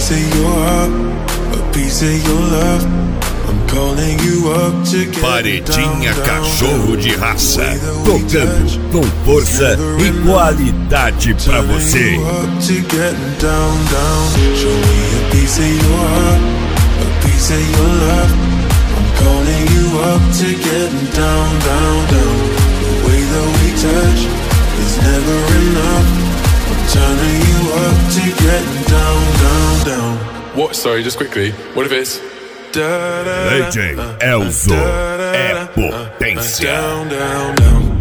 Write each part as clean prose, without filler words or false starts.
piece of your heart, a piece of your love. I'm calling you up to get Paredinha Cachorro de Raça, tocando com força e qualidade pra você. Show me a piece of your heart, a piece of your love. I'm calling you up to getting down, down, down. The way that we touch is never enough. I'm turning you up to getting down, down, down. What? Sorry, just quickly. What if it's DJ Elzo é potência. Down, down, down.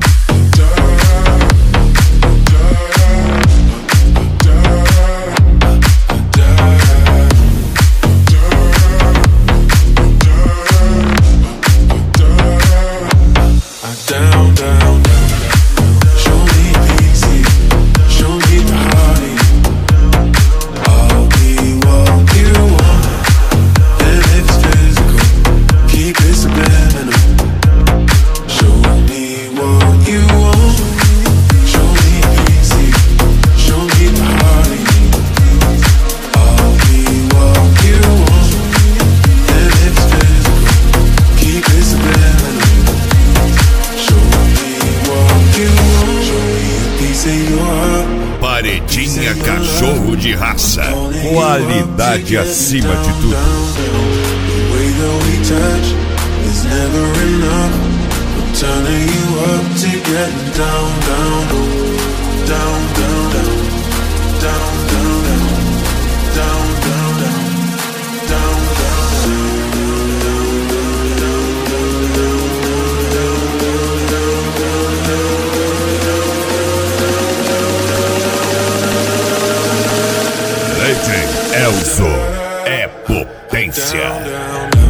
Down, down, down. Show me easy, show me party. I'll be what you want, and it's physical. Keep it subliminal. Show me what you want. Show me easy, show me party. I'll be what you want, and it's physical. Keep it subliminal. Paredinha Cachorro de Raça, qualidade acima de tudo. DJ Elzo é potência.